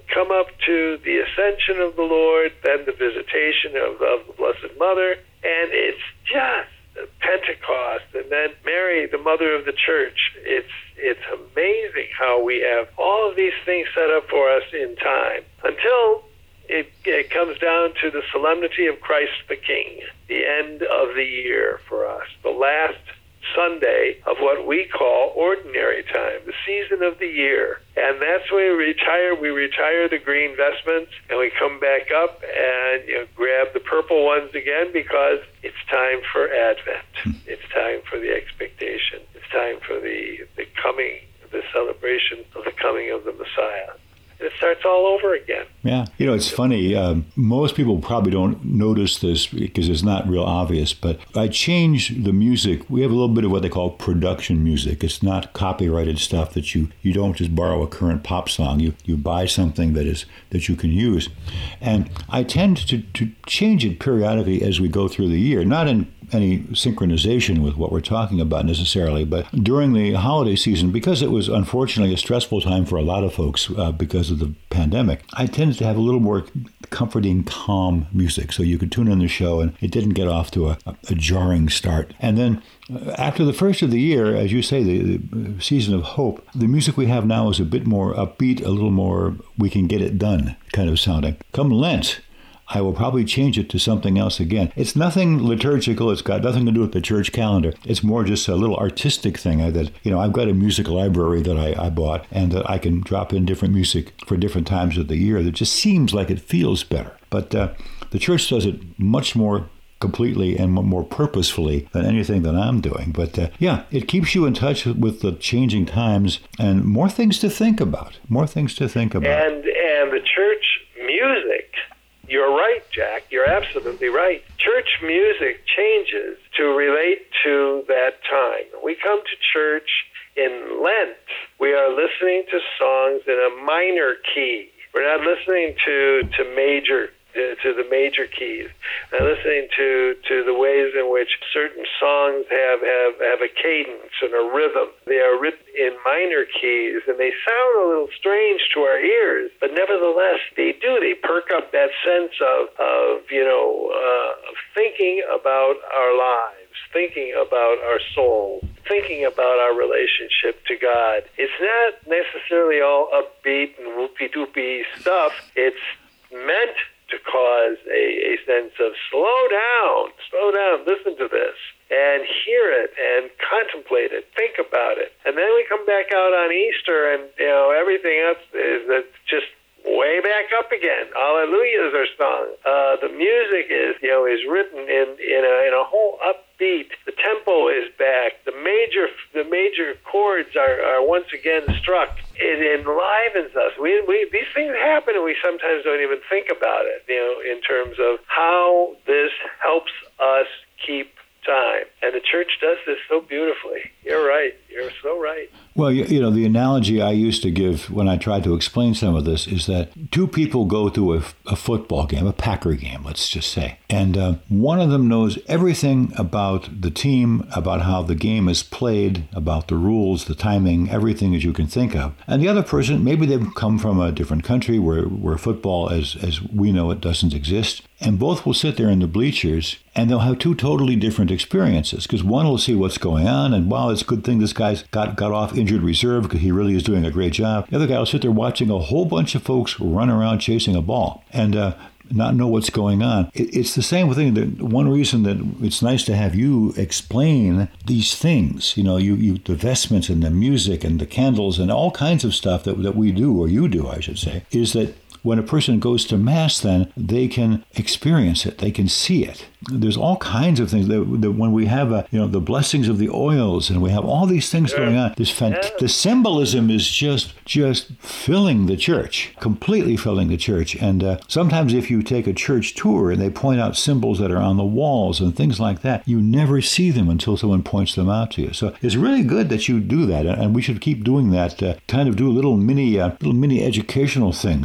come up to the ascension of the Lord, then the visitation of, of the Blessed Mother, and it's just Pentecost, and then Mary, the Mother of the Church. It's it's amazing how we have all of these things set up for us in time until it, it comes down to the solemnity of Christ the King, the end of the year for us, the last Sunday of what we call ordinary time, the season of the year. And that's when we retire. We retire the green vestments, and we come back up and you know, grab the purple ones again, because it's time for Advent. It's time for the expectation. It's time for the, the coming, the celebration of the coming of the Messiah. It starts all over again. Yeah. You know, it's funny. Um, most people probably don't notice this because it's not real obvious, but I changed the music. We have a little bit of what they call production music. It's not copyrighted stuff that you, you don't just borrow a current pop song. You you buy something that is that you can use. And I tend to, to change it periodically as we go through the year, not in any synchronization with what we're talking about necessarily, but during the holiday season, because it was unfortunately a stressful time for a lot of folks uh, because of the pandemic, I tended to have a little more comforting, calm music, so you could tune in the show and it didn't get off to a, a jarring start. And then uh, after the first of the year, as you say, the, the season of hope, the music we have now is a bit more upbeat, a little more we can get it done kind of sounding. Come Lent, I will probably change it to something else again. It's nothing liturgical. It's got nothing to do with the church calendar. It's more just a little artistic thing that, you know, I've got a music library that I, I bought, and that I can drop in different music for different times of the year that just seems like it feels better. But uh, the church does it much more completely and more purposefully than anything that I'm doing. But uh, yeah, it keeps you in touch with the changing times and more things to think about, more things to think about. And, and the church music, you're right, Jack. You're absolutely right. Church music changes to relate to that time. We come to church in Lent. We are listening to songs in a minor key. We're not listening to, to major to, to the major keys. We're listening to, to the ways in which certain songs have, have, have a cadence and a rhythm. They are written in minor keys, and they sound a little strange to our ears, but nevertheless, they do. They perk up that sense of, of you know, uh, of thinking about our lives, thinking about our souls, thinking about our relationship to God. It's not necessarily all upbeat and whoopie-doopie stuff. It's meant to cause a, a sense of slow down, slow down, listen to this, and hear it, and contemplate it, think about it. And then we come back out on Easter, and you know everything else is just way back up again. Hallelujahs are sung. Uh, the music is, you know, is written in in a, in a whole upbeat. The tempo is back. The major the major chords are, are once again struck. It enlivens us. We, we these things happen, and we sometimes don't even think about it. You know, in terms of how this helps us keep time. And the church does this so beautifully. You're right. You're so right. Well, you, you know, the analogy I used to give when I tried to explain some of this is that two people go to a, a football game, a Packer game, let's just say, and uh, one of them knows everything about the team, about how the game is played, about the rules, the timing, everything that you can think of. And the other person, maybe they've come from a different country where, where football, as, as we know it, doesn't exist. And both will sit there in the bleachers, and they'll have two totally different experiences, because one will see what's going on, and wow, it's a good thing this guy's got, got off injured reserve because he really is doing a great job. The other guy will sit there watching a whole bunch of folks run around chasing a ball and uh, not know what's going on. It, it's the same thing. That one reason that it's nice to have you explain these things, you know, you, you the vestments and the music and the candles and all kinds of stuff that, that we do, or you do, I should say, is that when a person goes to Mass, then they can experience it. They can see it. There's all kinds of things that, that when we have, a, you know, the blessings of the oils, and we have all these things going on. This fant- the symbolism is just just filling the church, completely filling the church. And uh, sometimes, if you take a church tour and they point out symbols that are on the walls and things like that, you never see them until someone points them out to you. So it's really good that you do that, and we should keep doing that. Uh, kind of do little mini, uh, little mini educational things so that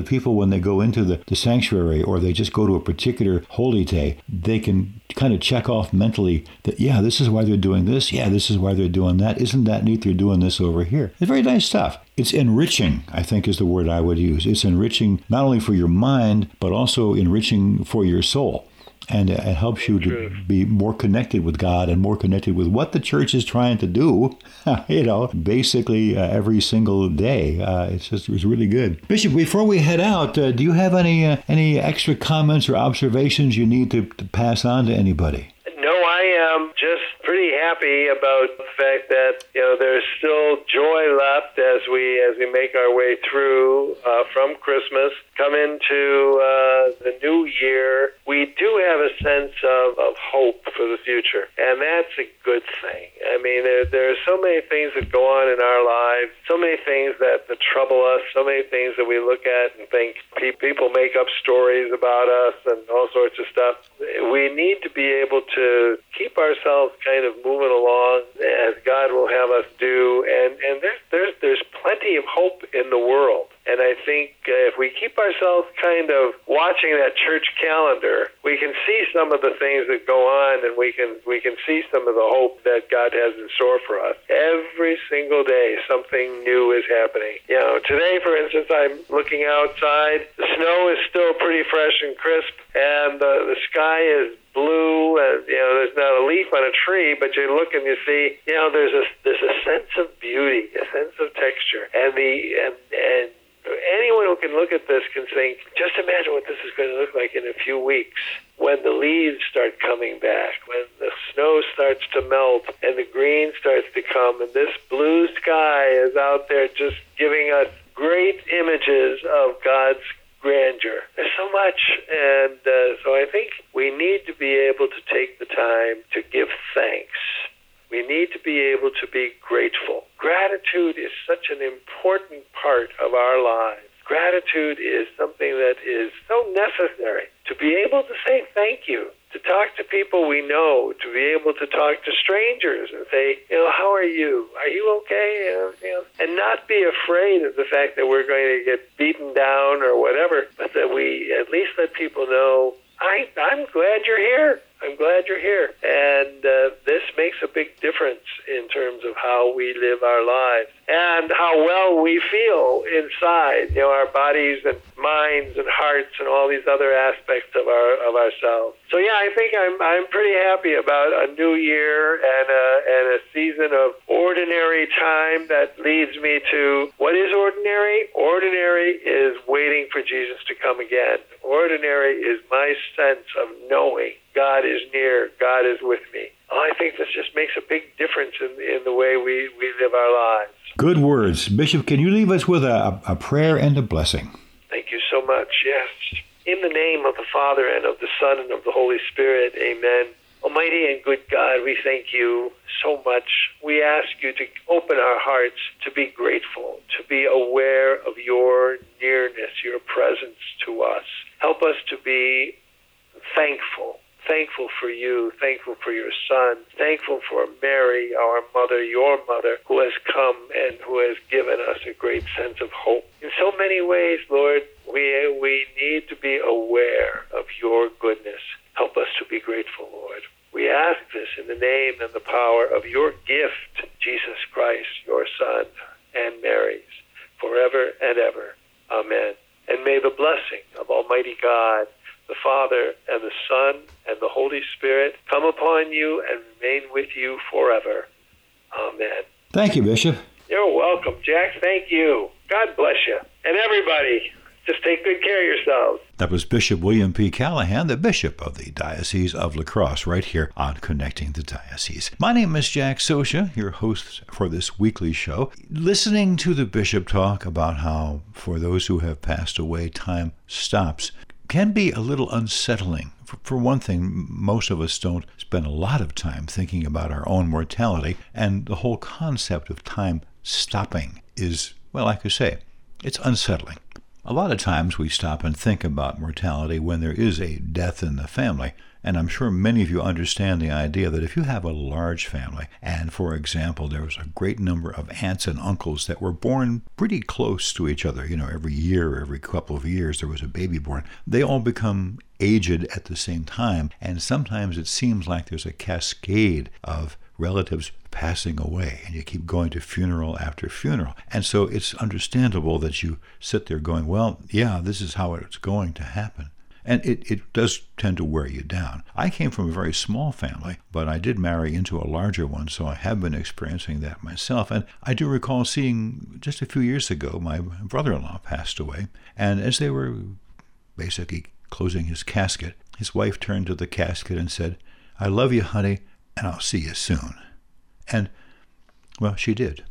people, when they go into the, the sanctuary or they just go to a particular holy day, they can kind of check off mentally that, yeah, this is why they're doing this. Yeah, this is why they're doing that. Isn't that neat they're doing this over here? It's very nice stuff. It's enriching, I think, is the word I would use. It's enriching not only for your mind, but also enriching for your soul. And it helps you to be more connected with God and more connected with what the church is trying to do, you know, basically uh, every single day. Uh, it's just, it was really good. Bishop, before we head out, uh, do you have any uh, any extra comments or observations you need to, to pass on to anybody? No, I am just pretty happy about the fact that, you know, there's still joy left as we as we make our way through uh, from Christmas, come into uh, the new year. We do have a sense of, of hope for the future, and that's a good thing. I mean, there, there are so many things that go on in our lives, so many things that, that trouble us, so many things that we look at and think people make up stories about us and all sorts of stuff. We need to be able to keep ourselves kind of moving along as God will have us do, and, and there's, there's, there's plenty of hope in the world. And I think uh, if we keep ourselves kind of watching that church calendar, we can see some of the things that go on, and we can we can see some of the hope that God has in store for us. Every single day, something new is happening. You know, today, for instance, I'm looking outside. The snow is still pretty fresh and crisp, and the, the sky is blue, and you know, there's not a leaf on a tree, but you look and you see, you know, there's a there's a sense of beauty, a sense of texture, and the and and. Anyone who can look at this can think, just imagine what this is going to look like in a few weeks when the leaves start coming back, when the snow starts to melt and the green starts to come, and this blue sky is out there just giving us great images of God's grandeur. There's so much, and uh, so I think we need to be able to take the time to give thanks. We need to be able to be grateful. Gratitude is such an important part of our lives. Gratitude is something that is so necessary. To be able to say thank you, to talk to people we know, to be able to talk to strangers and say, you know, how are you? Are you okay? You know, and not be afraid of the fact that we're going to get beaten down or whatever, but that we at least let people know, I, I'm glad you're here. I'm glad you're here. And uh, this makes a big difference in terms of how we live our lives and how well we feel inside, you know, our bodies and minds and hearts and all these other aspects of our of ourselves. So, yeah, I think I'm I'm pretty happy about a new year and a, and a season of ordinary time that leads me to what is ordinary? Ordinary is waiting for Jesus to come again. Ordinary is my sense of knowing God is near, God is with me. Oh, I think this just makes a big difference in, in the way we, we live our lives. Good words. Bishop, can you leave us with a, a prayer and a blessing? Thank you so much, yes. In the name of the Father, and of the Son, and of the Holy Spirit, amen. Almighty and good God, we thank you so much. We ask you to open our hearts to be grateful, to be aware of your nearness, your presence to us. Help us to be thankful. Thankful for you, thankful for your Son, thankful for Mary, our mother, your mother, who has come and who has given us a great sense of hope. In so many ways, Lord, we we need to be aware of your goodness. Help us to be grateful, Lord. We ask this in the name and the power of your gift, Jesus Christ, your Son, and Mary's, forever and ever. Amen. And may the blessing of Almighty God, the Father, and the Son, and the Holy Spirit come upon you and remain with you forever. Amen. Thank you, Bishop. You're welcome, Jack. Thank you. God bless you. And everybody, just take good care of yourselves. That was Bishop William P. Callahan, the Bishop of the Diocese of La Crosse, right here on Connecting the Diocese. My name is Jack Sosha, your host for this weekly show. Listening to the Bishop talk about how, for those who have passed away, time stops can be a little unsettling. For one thing, most of us don't spend a lot of time thinking about our own mortality, and the whole concept of time stopping is, well, like I say, it's unsettling. A lot of times we stop and think about mortality when there is a death in the family, And I'm sure many of you understand the idea that if you have a large family, and for example, there was a great number of aunts and uncles that were born pretty close to each other, you know, every year, every couple of years there was a baby born, they all become aged at the same time. And sometimes it seems like there's a cascade of relatives passing away, and you keep going to funeral after funeral. And so it's understandable that you sit there going, well, yeah, this is how it's going to happen. And it, it does tend to wear you down. I came from a very small family, but I did marry into a larger one, so I have been experiencing that myself. And I do recall seeing just a few years ago, my brother-in-law passed away, and as they were basically closing his casket, his wife turned to the casket and said, "I love you, honey, and I'll see you soon." And, well, she did.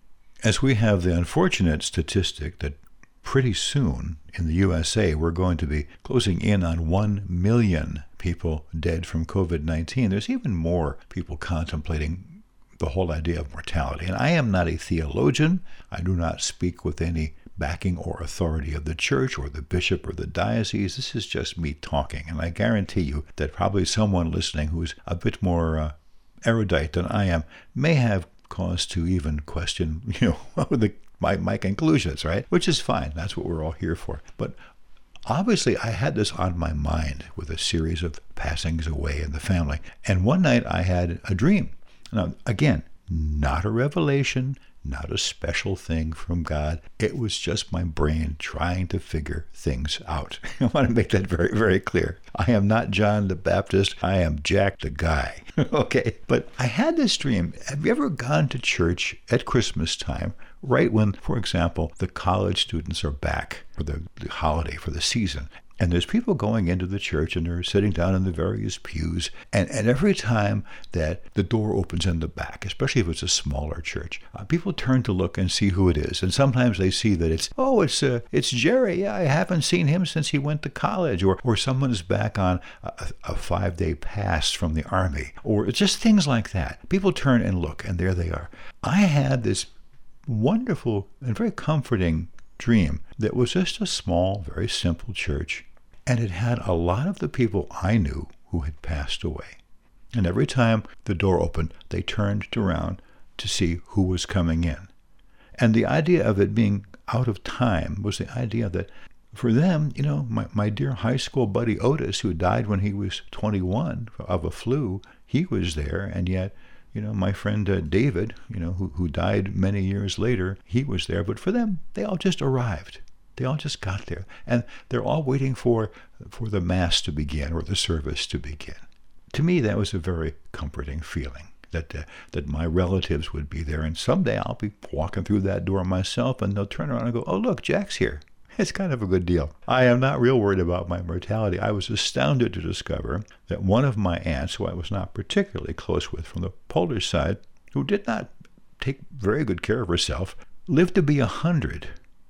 As we have the unfortunate statistic that pretty soon in the U S A we're going to be closing in on one million people dead from covid nineteen, there's even more people contemplating the whole idea of mortality. And I am not a theologian. I do not speak with any backing or authority of the church or the bishop or the diocese. This is just me talking. And I guarantee you that probably someone listening who's a bit more uh, erudite than I am may have cause to even question, you know, the My, my conclusions, right? Which is fine. That's what we're all here for. But obviously, I had this on my mind with a series of passings away in the family. And one night I had a dream. Now, again, not a revelation, not a special thing from God. It was just my brain trying to figure things out. I want to make that very, very clear. I am not John the Baptist. I am Jack the guy. Okay? But I had this dream. Have you ever gone to church at Christmas time, right when, for example, the college students are back for the, the holiday, for the season? And there's people going into the church and they're sitting down in the various pews. And, and every time that the door opens in the back, especially if it's a smaller church, uh, people turn to look and see who it is. And sometimes they see that it's, oh, it's uh, it's Jerry. Yeah, I haven't seen him since he went to college. Or, or someone is back on a, a five-day pass from the army. Or it's just things like that. People turn and look, and there they are. I had this wonderful and very comforting dream that was just a small, very simple church, and it had a lot of the people I knew who had passed away. And every time the door opened, they turned around to see who was coming in. And the idea of it being out of time was the idea that for them, you know, my, my dear high school buddy Otis, who died when he was twenty-one of a flu, he was there, and yet You know, my friend uh, David, you know, who, who died many years later, he was there. But for them, they all just arrived. They all just got there. And they're all waiting for, for the Mass to begin or the service to begin. To me, that was a very comforting feeling that uh, that my relatives would be there. And someday I'll be walking through that door myself, and they'll turn around and go, "Oh, look, Jack's here." It's kind of a good deal. I am not real worried about my mortality. I was astounded to discover that one of my aunts, who I was not particularly close with from the Polish side, who did not take very good care of herself, lived to be a hundred.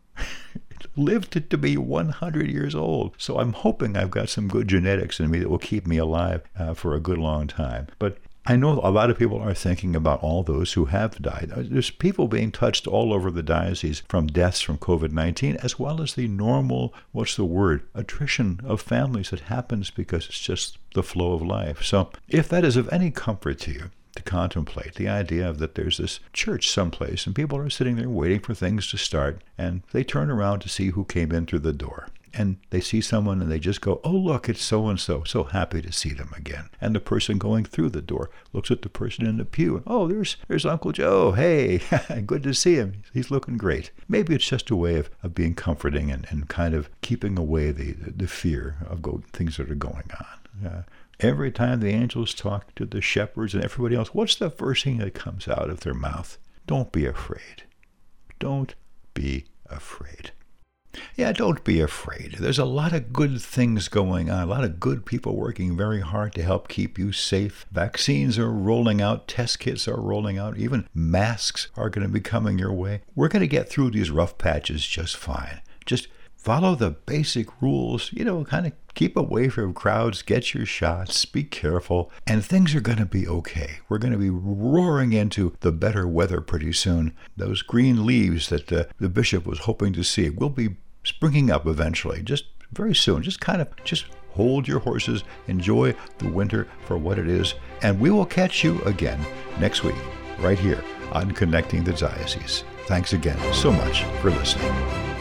lived to, to be one hundred years old. So I'm hoping I've got some good genetics in me that will keep me alive uh, for a good long time. But I know a lot of people are thinking about all those who have died. There's people being touched all over the diocese from deaths from covid nineteen, as well as the normal, what's the word, attrition of families that happens because it's just the flow of life. So if that is of any comfort to you, to contemplate the idea of that there's this church someplace and people are sitting there waiting for things to start, and they turn around to see who came in through the door. And they see someone and they just go, "Oh, look, it's so-and-so. So happy to see them again." And the person going through the door looks at the person in the pew. And, "Oh, there's there's Uncle Joe. Hey, good to see him. He's looking great." Maybe it's just a way of, of being comforting and, and kind of keeping away the, the, the fear of go, things that are going on. Uh, every time the angels talk to the shepherds and everybody else, what's the first thing that comes out of their mouth? Don't be afraid. Don't be afraid. Yeah, don't be afraid. There's a lot of good things going on, a lot of good people working very hard to help keep you safe. Vaccines are rolling out, test kits are rolling out, even masks are going to be coming your way. We're going to get through these rough patches just fine. Just follow the basic rules, you know, kind of keep away from crowds, get your shots, be careful, and things are going to be okay. We're going to be roaring into the better weather pretty soon. Those green leaves that the, the bishop was hoping to see will be springing up eventually, just very soon. Just kind of, just hold your horses, enjoy the winter for what it is, and we will catch you again next week, right here on Connecting the Diocese. Thanks again so much for listening.